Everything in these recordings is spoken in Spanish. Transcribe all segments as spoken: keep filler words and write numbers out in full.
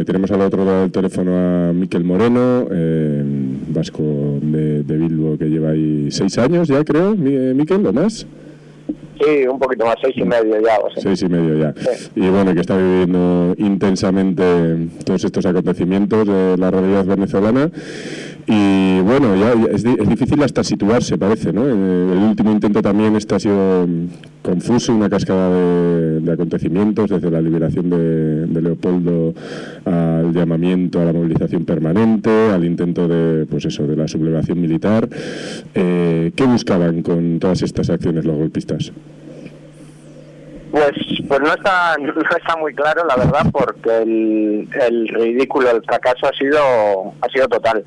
tenemos al otro lado del teléfono a Mikel Moreno, eh, vasco de, de Bilbo, que lleva ahí seis años ya, creo, Mikel, ¿o más? Sí, un poquito más, seis y medio ya. O sea. Seis y medio ya. Sí. Y bueno, que está viviendo intensamente todos estos acontecimientos de la realidad venezolana. Y bueno, ya es, es difícil hasta situarse, parece, ¿no? El último intento también este ha sido confuso, una cascada de, de acontecimientos, desde la liberación de, de Leopoldo al llamamiento a la movilización permanente, al intento de, pues eso, de la sublevación militar. Eh, ¿Qué buscaban con todas estas acciones los golpistas? Pues pues no está no está muy claro, la verdad, porque el, el ridículo, el fracaso ha sido ha sido total.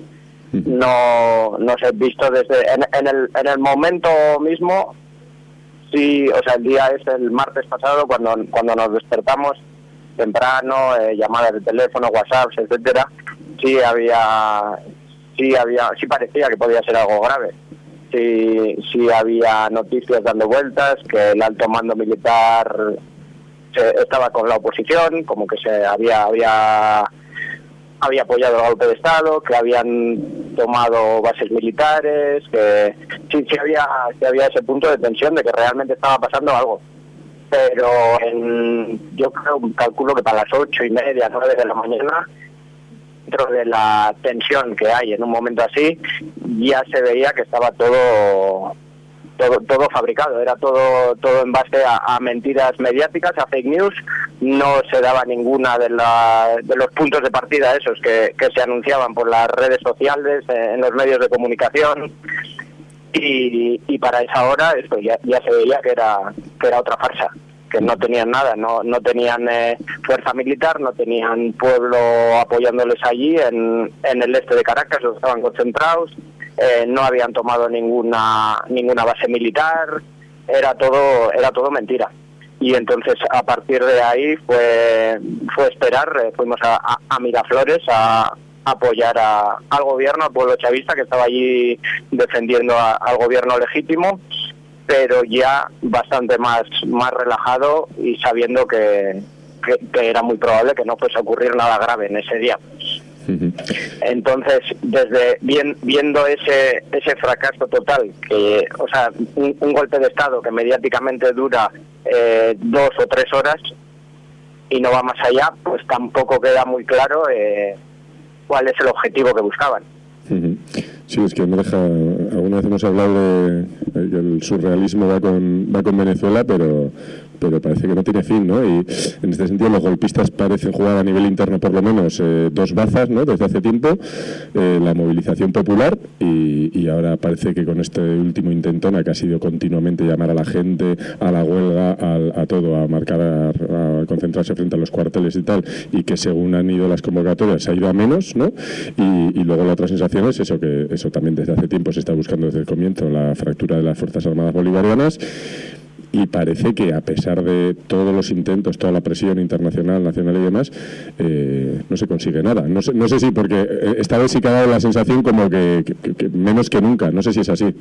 No no se ha visto desde en, en el en el momento mismo, sí, o sea, el día es el martes pasado cuando cuando nos despertamos temprano, eh, llamadas de teléfono, WhatsApp, etcétera. Sí había sí había sí parecía que podía ser algo grave. Sí, sí había noticias dando vueltas que el alto mando militar se, estaba con la oposición, como que se había había había apoyado el golpe de Estado, que habían tomado bases militares, que sí, sí había sí había ese punto de tensión de que realmente estaba pasando algo. Pero en, yo creo, calculo que para las ocho y media, nueve de la mañana, dentro de la tensión que hay en un momento así, ya se veía que estaba todo todo, todo fabricado, era todo todo en base a, a mentiras mediáticas, a fake news. No se daba ninguna de, la, de los puntos de partida esos que, que se anunciaban por las redes sociales, eh, en los medios de comunicación, y, y para esa hora esto ya, ya se veía que era que era otra farsa, que no tenían nada, no no tenían eh, fuerza militar, no tenían pueblo apoyándoles allí en, en el este de Caracas, donde estaban concentrados, eh, no habían tomado ninguna ninguna base militar, era todo era todo mentira. Y entonces a partir de ahí fue fue esperar, eh, fuimos a, a, a Miraflores a apoyar a, al gobierno, al pueblo chavista que estaba allí defendiendo a, al gobierno legítimo, pero ya bastante más más relajado y sabiendo que, que, que era muy probable que no fuese a ocurrir nada grave en ese día. Uh-huh. Entonces, desde bien, viendo ese ese fracaso total, que o sea, un, un golpe de Estado que mediáticamente dura eh, dos o tres horas y no va más allá, pues tampoco queda muy claro eh, cuál es el objetivo que buscaban. Uh-huh. Sí, es que me deja. Alguna vez hemos hablado de que el surrealismo va con va con Venezuela, pero pero parece que no tiene fin, ¿no? Y en este sentido los golpistas parecen jugar a nivel interno por lo menos eh, dos bazas, ¿no? Desde hace tiempo, eh, la movilización popular y, y ahora parece que con este último intentón, que ha sido continuamente llamar a la gente, a la huelga, a, a todo, a marcar, a, a concentrarse frente a los cuarteles y tal, y que según han ido las convocatorias ha ido a menos, ¿no? Y, y luego la otra sensación es eso, que eso también desde hace tiempo se está buscando desde el comienzo, la fractura de las Fuerzas Armadas Bolivarianas. Y parece que a pesar de todos los intentos, toda la presión internacional, nacional y demás, eh, no se consigue nada. No sé, no sé si porque esta vez sí que ha dado la sensación como que, que, que menos que nunca. No sé si es así.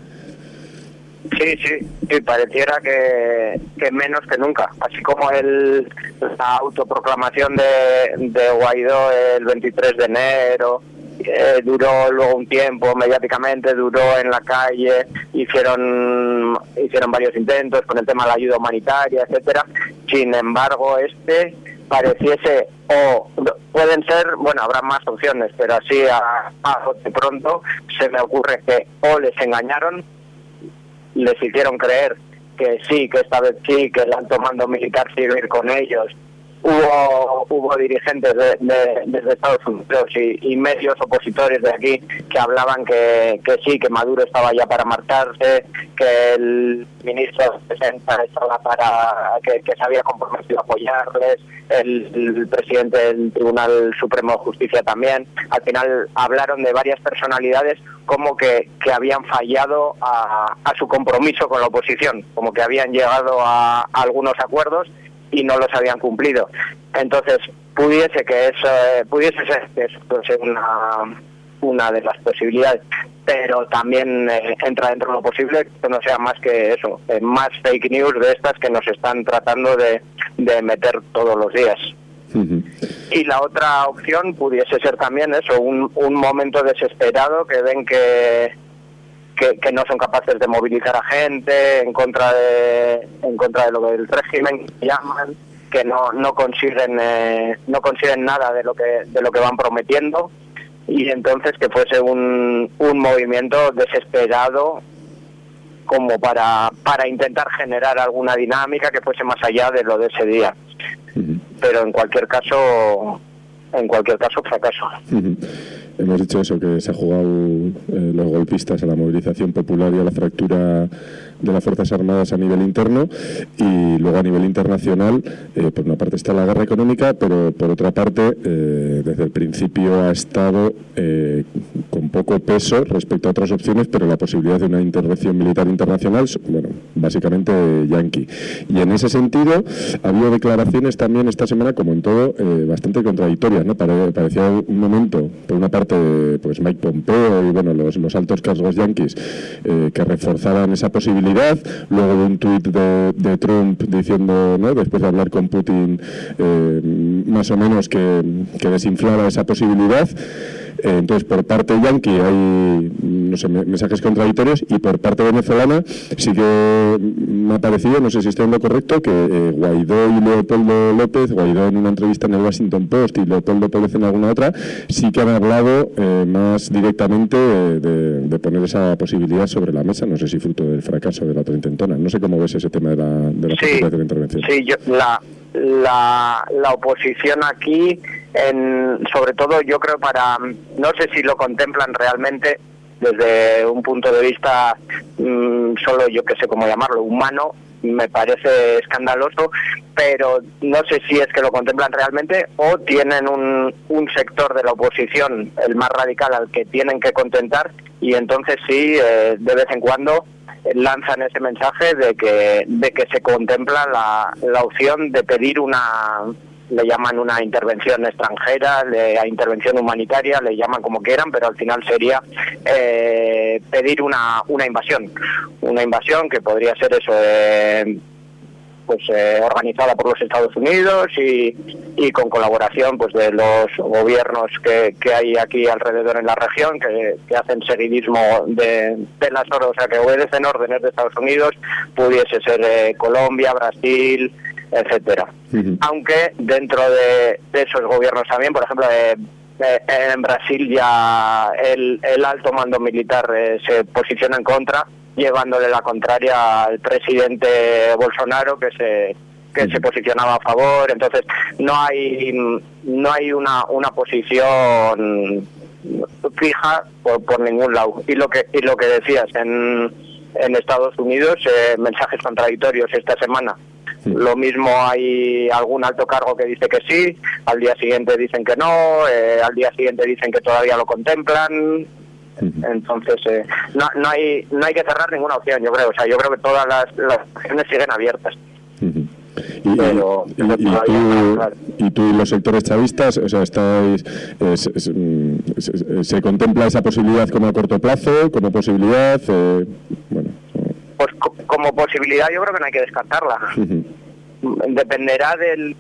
Sí, sí, sí, pareciera que, que menos que nunca. Así como el, la autoproclamación de, de Guaidó el veintitrés de enero... Eh, duró luego un tiempo mediáticamente, duró en la calle, hicieron hicieron varios intentos con el tema de la ayuda humanitaria, etcétera. Sin embargo, este pareciese, o pueden ser, bueno, habrá más opciones, pero así a, a de pronto se me ocurre que o les engañaron, les hicieron creer que sí, que esta vez sí, que el alto mando militar se iba a ir con ellos. Hubo hubo dirigentes de, de, desde Estados Unidos y, y medios opositores de aquí que hablaban que, que sí, que Maduro estaba ya para marcharse, que el ministro de Defensa estaba para que, que se había comprometido a apoyarles, el, el presidente del Tribunal Supremo de Justicia también. Al final hablaron de varias personalidades como que, que habían fallado a, a su compromiso con la oposición, como que habían llegado a, a algunos acuerdos y no los habían cumplido. Entonces pudiese que eso eh, pudiese ser que eso fuese una una de las posibilidades, pero también eh, entra dentro de lo posible que no sea más que eso, eh, más fake news de estas que nos están tratando de, de meter todos los días. Uh-huh. Y la otra opción pudiese ser también eso, un, un momento desesperado que ven que, que que no son capaces de movilizar a gente en contra de en contra de lo que el régimen llaman, que no no consiguen eh, no consiguen nada de lo que de lo que van prometiendo, y entonces que fuese un un movimiento desesperado como para para intentar generar alguna dinámica que fuese más allá de lo de ese día. Uh-huh. Pero en cualquier caso, en cualquier caso, fracaso. Uh-huh. Hemos dicho eso, que se ha jugado eh, los golpistas a la movilización popular y a la fractura de las Fuerzas Armadas a nivel interno, y luego a nivel internacional, eh, por una parte está la guerra económica, pero por otra parte, eh, desde el principio ha estado eh, con poco peso respecto a otras opciones, pero la posibilidad de una intervención militar internacional, bueno, básicamente yanqui. Y en ese sentido, ha habido declaraciones también esta semana, como en todo, eh, bastante contradictorias, ¿no? Pare, parecía un momento, por una parte, pues Mike Pompeo y bueno, los, los altos cargos yanquis eh, que reforzaran esa posibilidad. Luego de un tuit de, de Trump diciendo, ¿no?, después de hablar con Putin, eh, más o menos que, que desinflaba esa posibilidad. Eh, entonces, por parte yanqui hay, no sé, mensajes contradictorios, y por parte venezolana sí que me ha parecido, no sé si estoy en lo correcto, que eh, Guaidó y Leopoldo López, Guaidó en una entrevista en el Washington Post y Leopoldo López en alguna otra, sí que han hablado eh, más directamente de, de, de poner esa posibilidad sobre la mesa, no sé si fruto del fracaso de la otra intentona. No sé cómo ves ese tema de la, de la sí, posibilidad de la intervención. Sí, yo, la, la, la oposición aquí, en, sobre todo yo creo para, no sé si lo contemplan realmente desde un punto de vista mmm, solo yo que sé cómo llamarlo, humano, me parece escandaloso, pero no sé si es que lo contemplan realmente o tienen un, un sector de la oposición, el más radical, al que tienen que contentar, y entonces sí, eh, de vez en cuando lanzan ese mensaje de que de que se contempla la, la opción de pedir una, le llaman una intervención extranjera, le, a intervención humanitaria, le llaman como quieran, pero al final sería eh, pedir una una invasión, una invasión que podría ser eso, eh, pues eh, organizada por los Estados Unidos y, y con colaboración pues de los gobiernos que, que hay aquí alrededor en la región, que, que hacen seguidismo de, de las órdenes, o sea, que obedecen órdenes de Estados Unidos, pudiese ser eh, Colombia, Brasil, etcétera. Uh-huh. Aunque dentro de, de esos gobiernos también, por ejemplo, eh, eh, en Brasil ya el, el alto mando militar eh, se posiciona en contra, llevándole la contraria al presidente Bolsonaro, que se que se posicionaba a favor. Entonces no hay no hay una una posición fija por, por ningún lado. Y lo que y lo que decías en en Estados Unidos, eh, mensajes contradictorios esta semana. Lo mismo, hay algún alto cargo que dice que sí, al día siguiente dicen que no, eh, al día siguiente dicen que todavía lo contemplan. Entonces eh, no, no hay no hay que cerrar ninguna opción, yo creo. O sea, yo creo que todas las, las opciones siguen abiertas. Uh-huh. Y, pero, y, y, y, tú, claro. y tú y los sectores chavistas, o sea, estáis eh, se, se, se contempla esa posibilidad como a corto plazo, como posibilidad, eh, bueno. Pues co- como posibilidad yo creo que no hay que descartarla. Uh-huh. Dependerá del,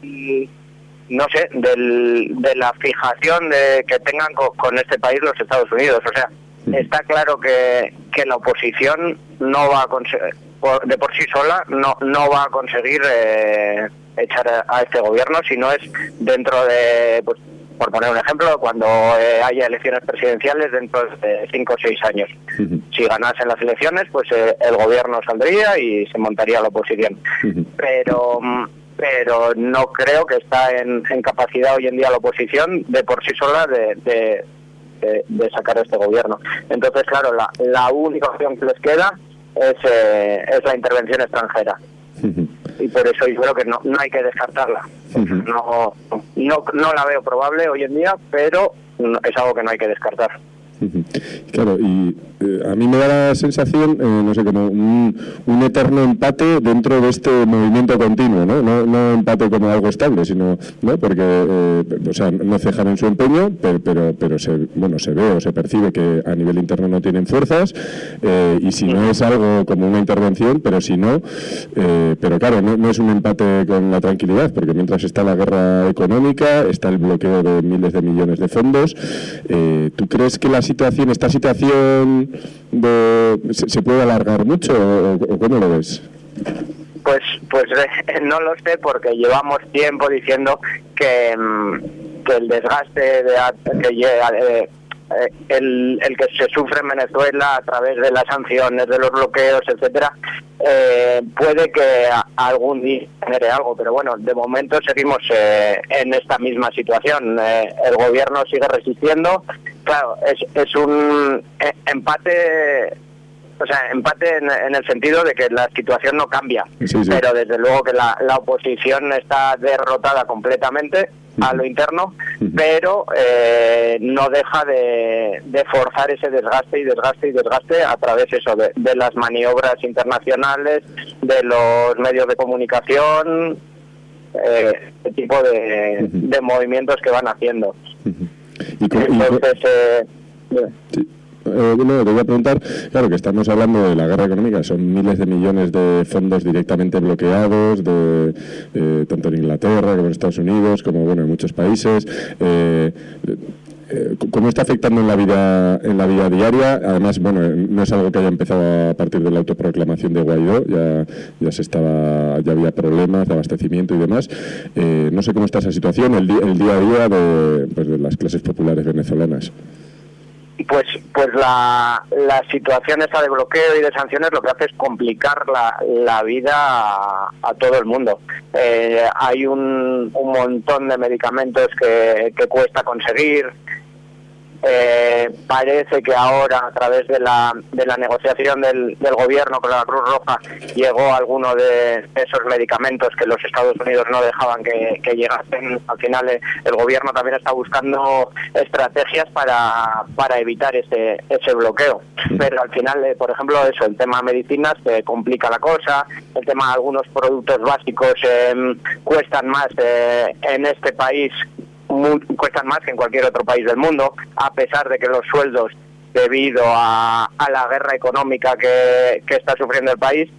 no sé, del, de la fijación de que tengan co- con este país los Estados Unidos. O sea, uh-huh. está claro que, que la oposición no va a conseguir, por, de por sí sola, no no va a conseguir eh, echar a, a este gobierno, si no es dentro de, pues, por poner un ejemplo, cuando eh, haya elecciones presidenciales dentro de cinco o seis años. Uh-huh. Si ganasen las elecciones, pues eh, el gobierno saldría y se montaría la oposición. Uh-huh. Pero pero no creo que está en, en capacidad hoy en día la oposición de por sí sola de, de, de, de sacar este gobierno. Entonces, claro, la, la única opción que les queda es, eh, es la intervención extranjera. Uh-huh. Y por eso yo creo que no, no hay que descartarla. Uh-huh. No, no no la veo probable hoy en día, pero es algo que no hay que descartar. Uh-huh. Claro, y eh, a mí me da la sensación, eh, no sé, como un, un eterno empate dentro de este movimiento continuo, ¿no? No, no empate como algo estable, sino, ¿no? Porque, eh, o sea, no cejan en su empeño, pero, pero, pero se, bueno, se ve o se percibe que a nivel interno no tienen fuerzas, eh, y si no es algo como una intervención, pero si no, eh, pero claro, no, no es un empate con la tranquilidad, porque mientras está la guerra económica, está el bloqueo de miles de millones de fondos. Eh, ¿Tú crees que la situación, esta situación de, se, se puede alargar mucho o, o cómo lo ves? Pues, pues eh, no lo sé, porque llevamos tiempo diciendo que, que el desgaste de, que llega, eh, eh, el, el que se sufre en Venezuela a través de las sanciones, de los bloqueos, etcétera, eh, puede que a, algún día genere algo, pero bueno, de momento seguimos eh, en esta misma situación. Eh, el gobierno sigue resistiendo. Claro, es, es un eh, empate. O sea, empate en, en el sentido de que la situación no cambia, sí, sí. Pero desde luego que la, la oposición está derrotada completamente a lo interno, uh-huh. pero eh, no deja de, de forzar ese desgaste y desgaste y desgaste a través eso de, de las maniobras internacionales, de los medios de comunicación, eh, este tipo de, uh-huh. de movimientos que van haciendo. Uh-huh. ¿Y con, Entonces, y con... eh, sí. Eh, bueno, te voy a preguntar, claro que estamos hablando de la guerra económica, son miles de millones de fondos directamente bloqueados, de eh, tanto en Inglaterra como en Estados Unidos, como bueno en muchos países. Eh, eh, ¿Cómo está afectando en la vida en la vida diaria? Además, bueno, no es algo que haya empezado a partir de la autoproclamación de Guaidó, ya ya se estaba, ya había problemas de abastecimiento y demás. Eh, no sé cómo está esa situación, el, di el día a día de, pues, de las clases populares venezolanas. Pues pues la, la situación esta de bloqueo y de sanciones lo que hace es complicar la, la vida a, a todo el mundo. Eh, hay un, un montón de medicamentos que, que cuesta conseguir. Eh, parece que ahora, a través de la, de la negociación del, del gobierno con la Cruz Roja, llegó alguno de esos medicamentos que los Estados Unidos no dejaban que, que llegasen. Al final eh, el gobierno también está buscando estrategias para, para evitar ese, ese bloqueo. Pero al final, eh, por ejemplo, eso, el tema medicinas se complica la cosa, el tema de algunos productos básicos eh, cuestan más eh, en este país. Muy, cuestan más que en cualquier otro país del mundo, a pesar de que los sueldos, debido a, a la guerra económica que, que está sufriendo el país,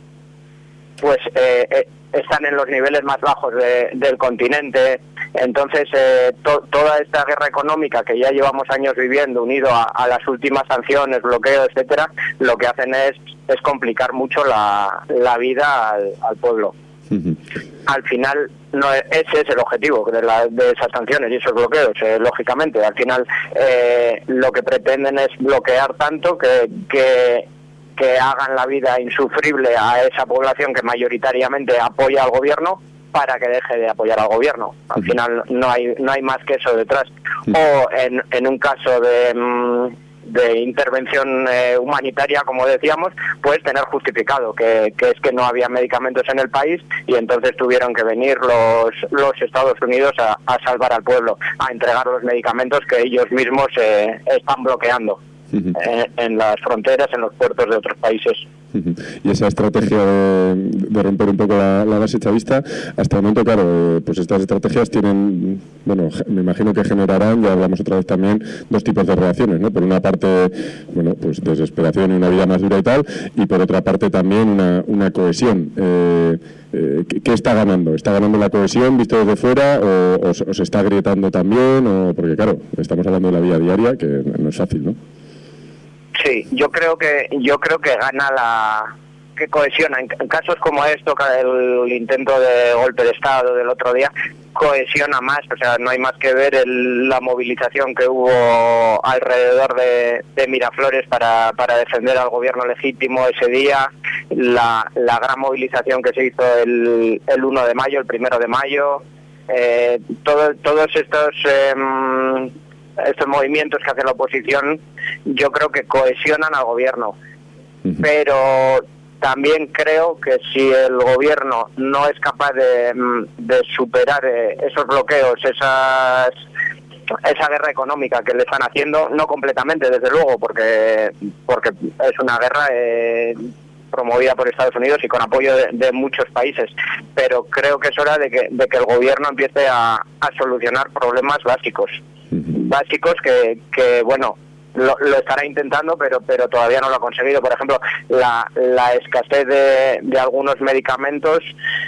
pues eh, eh, están en los niveles más bajos de, del continente. Entonces, eh, to, toda esta guerra económica que ya llevamos años viviendo, unido a, a las últimas sanciones, bloqueo, etcétera, lo que hacen es, es complicar mucho la, la vida al, al pueblo. Uh-huh. Al final, no, ese es el objetivo de, la, de esas sanciones y esos bloqueos, eh, lógicamente. Al final, eh, lo que pretenden es bloquear tanto que, que, que hagan la vida insufrible a esa población que mayoritariamente apoya al gobierno, para que deje de apoyar al gobierno. Al final, no hay no hay más que eso detrás. O en, en un caso de... Mmm, de intervención eh, humanitaria, como decíamos, pues tener justificado que, que es que no había medicamentos en el país y entonces tuvieron que venir los, los Estados Unidos a, a salvar al pueblo, a entregar los medicamentos que ellos mismos eh, están bloqueando uh-huh. eh, en las fronteras, en los puertos de otros países. Uh-huh. Y esa estrategia de, de romper un poco la, la base chavista, hasta el momento, claro, pues estas estrategias tienen, bueno, me imagino que generarán, ya hablamos otra vez también, dos tipos de reacciones, ¿no? Por una parte, bueno, pues desesperación y una vida más dura y tal, y por otra parte también una, una cohesión. Eh, eh, ¿Qué está ganando? ¿Está ganando la cohesión visto desde fuera o, o, o se está agrietando también? O, porque claro, estamos hablando de la vida diaria, que no es fácil, ¿no? Sí, yo creo que yo creo que gana la que cohesiona en, en casos como esto, el, el intento de golpe de Estado del otro día, cohesiona más. O sea, no hay más que ver el, la movilización que hubo alrededor de, de Miraflores para, para defender al gobierno legítimo ese día, la, la gran movilización que se hizo el, el uno de mayo, el primero de mayo, eh, todo, todos estos eh, estos movimientos que hace la oposición, yo creo que cohesionan al gobierno. Uh-huh. Pero también creo que si el gobierno no es capaz de, de superar esos bloqueos, esas esa guerra económica que le están haciendo, no completamente desde luego, porque porque es una guerra eh, promovida por Estados Unidos y con apoyo de, de muchos países, pero creo que es hora de que, de que el gobierno empiece a, a solucionar problemas básicos, básicos que, que bueno, lo, lo estará intentando, pero pero todavía no lo ha conseguido. Por ejemplo, la, la escasez de, de algunos medicamentos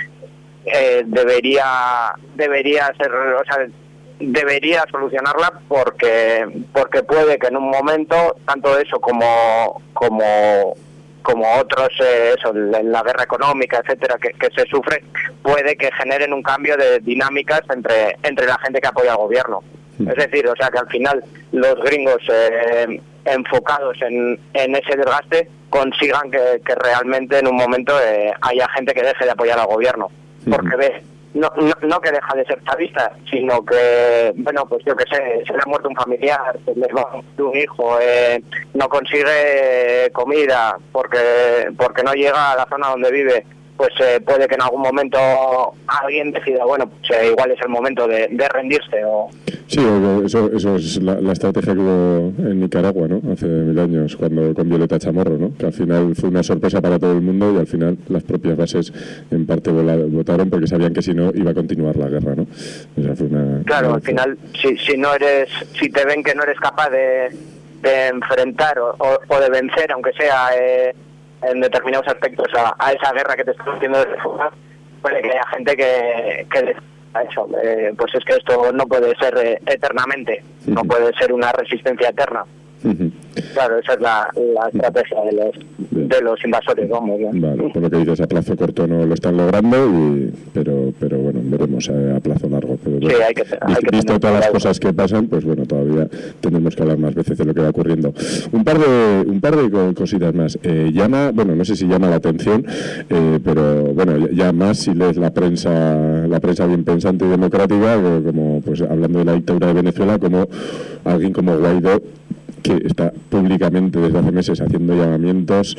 eh, debería debería ser, o sea, debería solucionarla porque porque puede que en un momento tanto eso como como como otros, eh, eso, en la guerra económica, etcétera, que, que se sufre, puede que generen un cambio de dinámicas entre entre la gente que apoya al gobierno. Es decir, o sea, que al final los gringos eh, enfocados en, en ese desgaste consigan que, que realmente en un momento eh, haya gente que deje de apoyar al gobierno. Porque ve, no, no, no que deja de ser chavista, sino que, bueno, pues yo que sé, se le ha muerto un familiar, se le va un hijo, eh, no consigue comida porque porque no llega a la zona donde vive, pues eh, puede que en algún momento alguien decida, bueno, pues eh, igual es el momento de, de rendirse. O... Sí, eso, eso es la, la estrategia que hubo en Nicaragua, ¿no? Hace mil años, cuando con Violeta Chamorro, ¿no? Que al final fue una sorpresa para todo el mundo y al final las propias bases en parte votaron porque sabían que si no iba a continuar la guerra, ¿no? O sea, fue una, claro, una... al final, si, si no eres, si te ven que no eres capaz de, de enfrentar o, o, o de vencer, aunque sea eh, en determinados aspectos a, a esa guerra que te está haciendo desde fuera, puede que haya gente que, que eso, eh, pues es que esto no puede ser eh, eternamente, no puede ser una resistencia eterna. Uh-huh. Claro, esa es la, la estrategia de los de los invasores, vamos. ¿No? Vale, por lo que dices, a plazo corto no lo están logrando, y, pero pero bueno, veremos a, a plazo largo. Pero, bueno, sí, hay que, hay visto, que visto todas las cosas que pasan, pues bueno, todavía tenemos que hablar más veces de lo que va ocurriendo. Un par de un par de cositas más. Eh, llama, bueno, no sé si llama la atención, eh, pero bueno, ya más si lees la prensa, la prensa bien pensante y democrática, como pues hablando de la dictadura de Venezuela, como alguien como Guaidó, que está públicamente desde hace meses haciendo llamamientos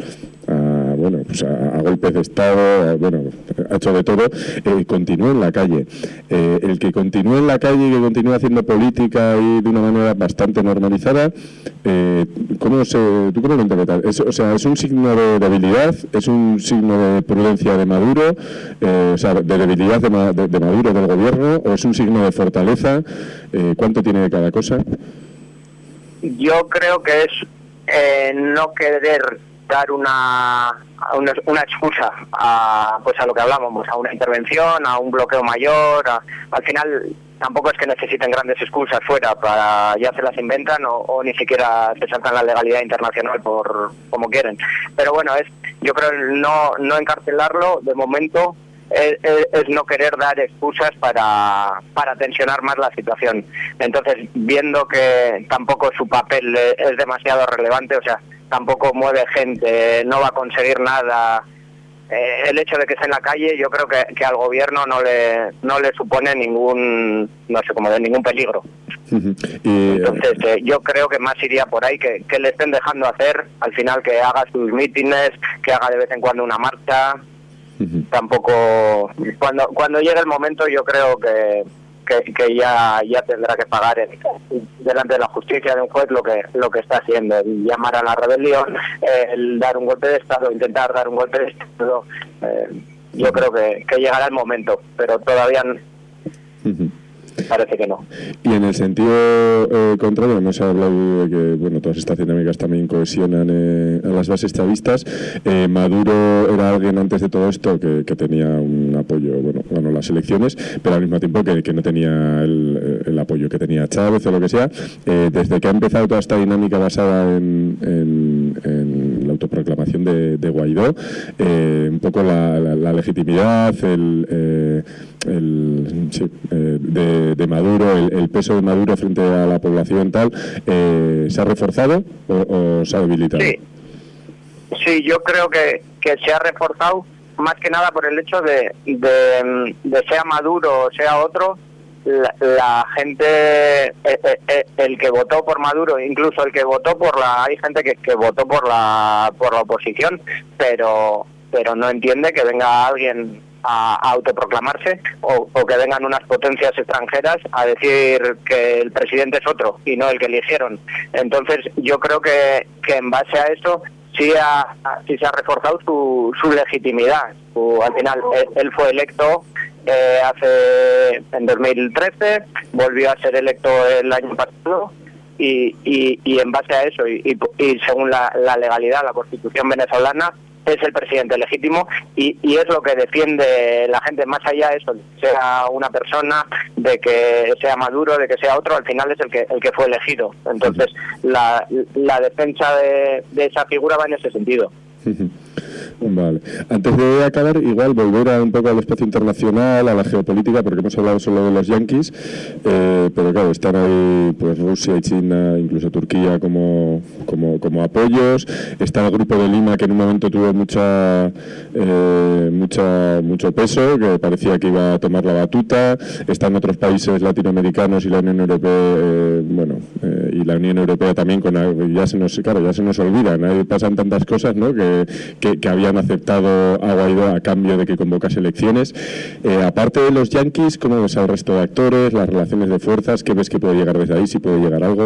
a, bueno, pues a, a golpes de Estado, a, bueno, ha hecho de todo, eh, continúa en la calle. Eh, el que continúe en la calle y que continúe haciendo política y de una manera bastante normalizada, eh, ¿cómo se, ¿tú cómo lo interpretas? Es, o sea, ¿es un signo de debilidad? ¿Es un signo de prudencia de Maduro? Eh, o sea, ¿de debilidad de, de, de Maduro, del gobierno? ¿O es un signo de fortaleza? Eh, ¿Cuánto tiene de cada cosa? Yo creo que es eh, no querer dar una, una una excusa a pues a lo que hablábamos, a una intervención, a un bloqueo mayor. A, al final tampoco es que necesiten grandes excusas fuera, para ya se las inventan o, o ni siquiera se saltan la legalidad internacional por como quieren. Pero bueno, es yo creo no no encarcelarlo de momento. Es, es, es no querer dar excusas para, para tensionar más la situación. Entonces, viendo que tampoco su papel es demasiado relevante, o sea, tampoco mueve gente, no va a conseguir nada, eh, el hecho de que esté en la calle, yo creo que, que al gobierno no le no le supone ningún, no sé cómo, de ningún peligro. Uh-huh. y, Entonces, eh, yo creo que más iría por ahí, que, que le estén dejando hacer, al final que haga sus mítines, que haga de vez en cuando una marcha. Uh-huh. Tampoco cuando cuando llegue el momento yo creo que que, que ya ya tendrá que pagar el, delante de la justicia de un juez lo que lo que está haciendo, el llamar a la rebelión, el dar un golpe de estado, intentar dar un golpe de estado. Eh, yo creo que, que llegará el momento, pero todavía no. Uh-huh. Parece que no. Y en el sentido eh, contrario, hemos hablado de que bueno, todas estas dinámicas también cohesionan eh, a las bases chavistas. Eh, Maduro era alguien antes de todo esto que, que tenía un apoyo, bueno, ganó las elecciones, pero al mismo tiempo que, que no tenía el, el apoyo que tenía Chávez o lo que sea. Eh, desde que ha empezado toda esta dinámica basada en, en, en la autoproclamación de, de Guaidó, eh, un poco la, la, la legitimidad, el, eh, el sí, eh, de de Maduro, el, el peso de Maduro frente a la población tal, eh, ¿se ha reforzado o, o se ha debilitado? Sí, sí, yo creo que, que se ha reforzado más que nada por el hecho de, de, de sea Maduro o sea otro, la, la gente, eh, eh, el que votó por Maduro, incluso el que votó por la, hay gente que, que votó por la por la oposición, pero pero no entiende que venga alguien a, a autoproclamarse o, o que vengan unas potencias extranjeras a decir que el presidente es otro y no el que eligieron. Entonces yo creo que, que en base a eso sí, ha, sí se ha reforzado su, su legitimidad. Su, al final él, él fue electo eh, hace en dos mil trece, volvió a ser electo el año pasado. Y, y, y en base a eso y, y, y según la, la legalidad, la Constitución venezolana, es el presidente legítimo y, y es lo que defiende la gente, más allá de eso, de que sea una persona, de que sea Maduro, de que sea otro, al final es el que el que fue elegido. Entonces la, la defensa de, de esa figura va en ese sentido. Vale. Antes de acabar, igual volver a un poco al espacio internacional, a la geopolítica, porque hemos hablado solo de los yanquis, eh, pero claro, están ahí pues Rusia y China, incluso Turquía como, como, como apoyos. Está el Grupo de Lima, que en un momento tuvo mucha, eh, mucha mucho peso, que parecía que iba a tomar la batuta. Están otros países latinoamericanos y la Unión Europea, eh, bueno, eh, y la Unión Europea también, con ya se nos, claro, ya se nos olvidan, ahí pasan tantas cosas, ¿no?, que, que, que habían aceptado a Guaidó a cambio de que convocase elecciones. Eh, aparte de los yanquis, ¿cómo ves al resto de actores, las relaciones de fuerzas? ¿Qué ves que puede llegar desde ahí, si puede llegar algo?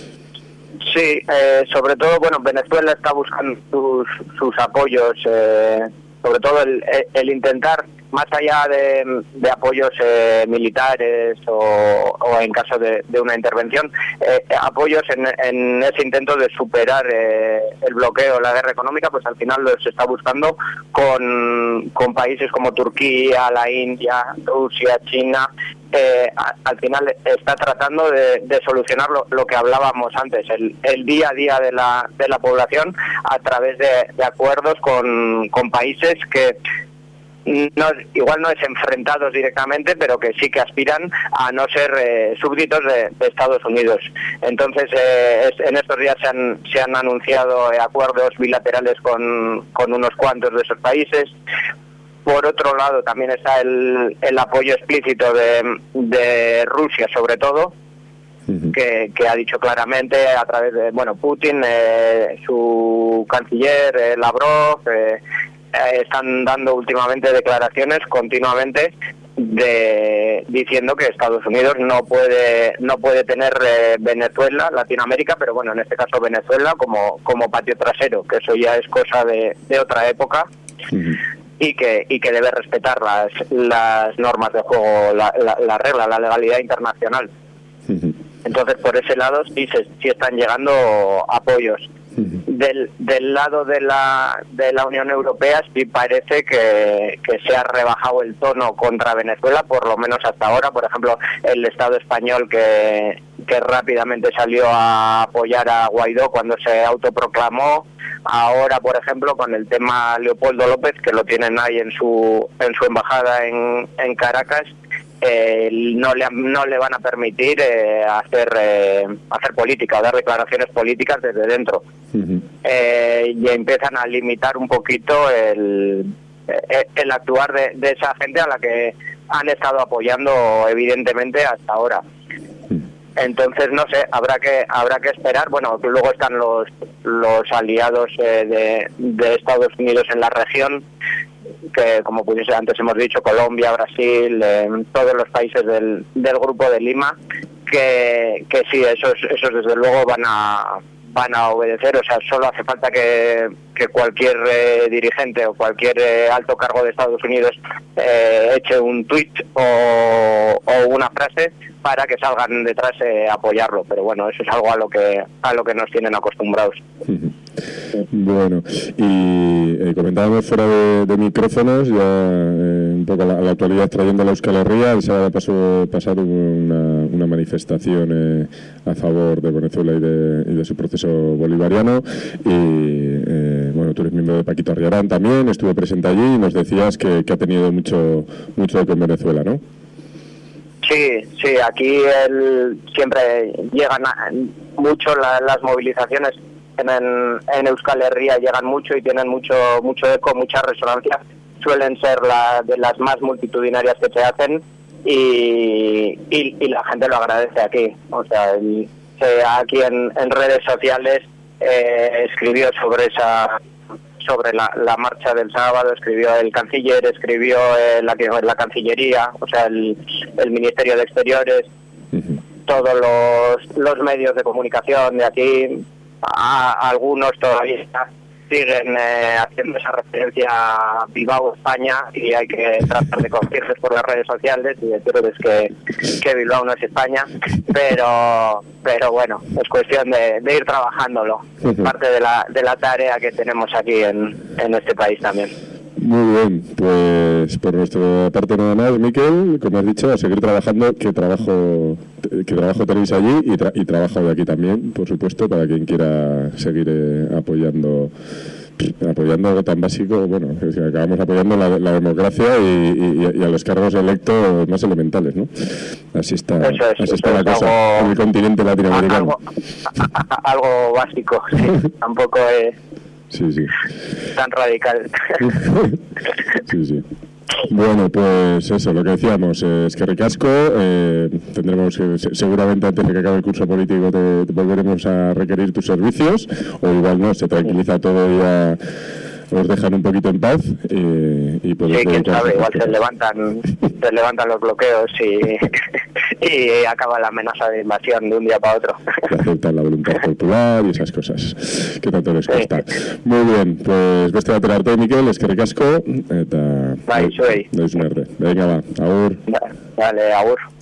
Sí, eh, sobre todo, bueno, Venezuela está buscando sus, sus apoyos, eh, sobre todo el, el intentar, más allá de, de apoyos eh, militares o, o en caso de, de una intervención, eh, apoyos en, en ese intento de superar eh, el bloqueo, la guerra económica, pues al final los está buscando con, con países como Turquía, la India, Rusia, China. Eh, a, al final está tratando de, de solucionar lo, lo que hablábamos antes, el, el día a día de la, de la población a través de, de acuerdos con, con países que no, igual no es enfrentados directamente, pero que sí que aspiran a no ser eh, súbditos de, de Estados Unidos. Entonces, eh, es, en estos días se han, se han anunciado eh, acuerdos bilaterales con, con unos cuantos de esos países. Por otro lado, también está el, el apoyo explícito de, de Rusia, sobre todo, que, que ha dicho claramente a través de, bueno, Putin, eh, su canciller, eh, Lavrov, eh, eh, están dando últimamente declaraciones continuamente de diciendo que Estados Unidos no puede no puede tener eh, Venezuela, Latinoamérica, pero bueno, en este caso Venezuela como como patio trasero, que eso ya es cosa de, de otra época. Uh-huh. y que y que debe respetar las las normas de juego, la, la, la regla, la legalidad internacional. Uh-huh. Entonces, por ese lado sí, se, sí están llegando apoyos. Del, del lado de la de la Unión Europea sí parece que, que se ha rebajado el tono contra Venezuela, por lo menos hasta ahora. Por ejemplo, el Estado español que, que rápidamente salió a apoyar a Guaidó cuando se autoproclamó. Ahora, por ejemplo, con el tema Leopoldo López, que lo tienen ahí en su en su embajada en, en Caracas, Eh, no le no le van a permitir eh, hacer eh, hacer política o dar declaraciones políticas desde dentro. Uh-huh. eh, y empiezan a limitar un poquito el, el, el actuar de, de esa gente a la que han estado apoyando evidentemente hasta ahora. Uh-huh. Entonces, no sé, habrá que habrá que esperar. Bueno, luego están los los aliados eh, de, de Estados Unidos en la región, que como pues antes hemos dicho, Colombia, Brasil, eh, todos los países del, del Grupo de Lima, que, que sí, esos, esos desde luego van a van a obedecer. O sea, solo hace falta que, que cualquier eh, dirigente o cualquier eh, alto cargo de Estados Unidos eh, eche un tuit o, o una frase para que salgan detrás eh, a apoyarlo. Pero bueno, eso es algo a lo que a lo que nos tienen acostumbrados. Bueno, y eh, comentábamos fuera de, de micrófonos, ya eh, un poco la, la actualidad trayendo la Euskal Herria. El sábado pasó, pasado una, una manifestación eh, a favor de Venezuela y de, y de su proceso bolivariano. Y eh, bueno, tú eres miembro de Paquito Arriarán también, estuve presente allí y nos decías que, que ha tenido mucho, mucho eco en Venezuela, ¿no? Sí, sí, aquí el, siempre llegan a, mucho la, las movilizaciones en, en Euskal Herria llegan mucho y tienen mucho mucho eco, mucha resonancia. Suelen ser la, de las más multitudinarias que se hacen y, y, y la gente lo agradece aquí. O sea, el, se, aquí en, en redes sociales eh, escribió sobre esa sobre la, la marcha del sábado, escribió el canciller, escribió eh, la, la Cancillería, o sea, el, el Ministerio de Exteriores, uh-huh. todos los, los medios de comunicación de aquí, a, a algunos todavía siguen eh, haciendo esa referencia a Bilbao, España, y hay que tratar de corregirles por las redes sociales y decirles que, que Bilbao no es España, pero pero bueno, es cuestión de, de ir trabajándolo, es parte de la, de la tarea que tenemos aquí en, en este país también. Muy bien, pues por nuestra parte nada más, Miquel, como has dicho, a seguir trabajando, que trabajo que trabajo tenéis allí y, tra y trabajo de aquí también, por supuesto, para quien quiera seguir eh, apoyando apoyando algo tan básico, bueno, es que acabamos apoyando la, la democracia y, y, y a los cargos electos más elementales, ¿no? Así está, eso es, así eso está es la cosa algo, en el continente latinoamericano. Algo, a, a, algo básico, sí, tampoco es sí, sí. tan radical. Sí, sí. Bueno, pues eso, lo que decíamos es que ricasco, eh, tendremos que, seguramente antes de que acabe el curso político te, te volveremos a requerir tus servicios, o igual no, se tranquiliza todo y ya os dejan un poquito en paz eh, y podéis sí, quién sabe, igual se levantan se levantan los bloqueos y, y acaba la amenaza de invasión de un día para otro. Que aceptan la voluntad popular y esas cosas que tanto les cuesta. Sí. Muy bien, pues beste batera arte, Miquel, eskerrik asko eta bai, zuei. Venga, va, agur. Vale, agur.